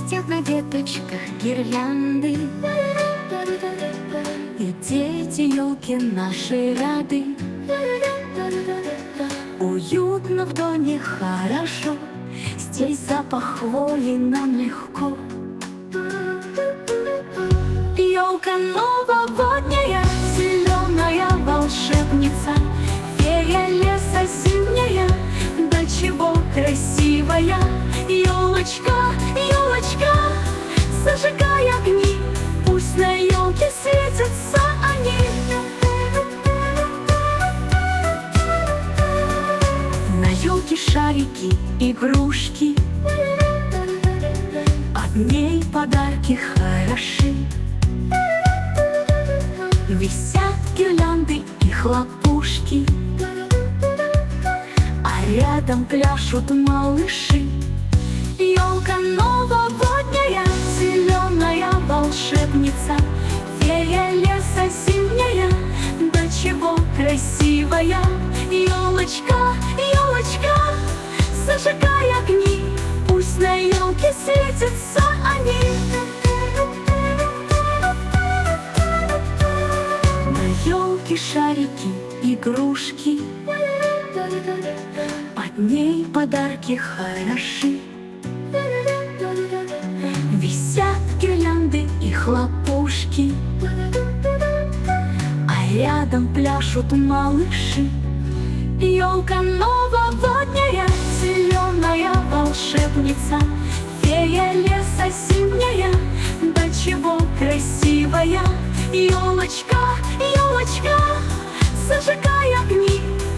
Блестят на веточках гирлянды, и дети елки наши рады. Уютно в доме, хорошо, здесь запах хвои нам легко. Елка новогодняя, зеленая волшебница, фея леса зимняя, до чего красивая. Елочка, елочка, зажигай огни, пусть на елке светятся они. На елке шарики, игрушки, от ней подарки хороши. Висят гирлянды и хлопушки, а рядом пляшут малыши. Елка новогодняя, зеленая волшебница, фея леса зимняя, до чего красивая. Елочка, елочка, зажигай огни, пусть на елке светятся они. На елке шарики, игрушки, под ней подарки хороши. Висят гирлянды и хлопушки, а рядом пляшут малыши. Елка новогодняя, зеленая волшебница, фея леса зимняя, до чего красивая. Елочка, елочка, зажигай огни,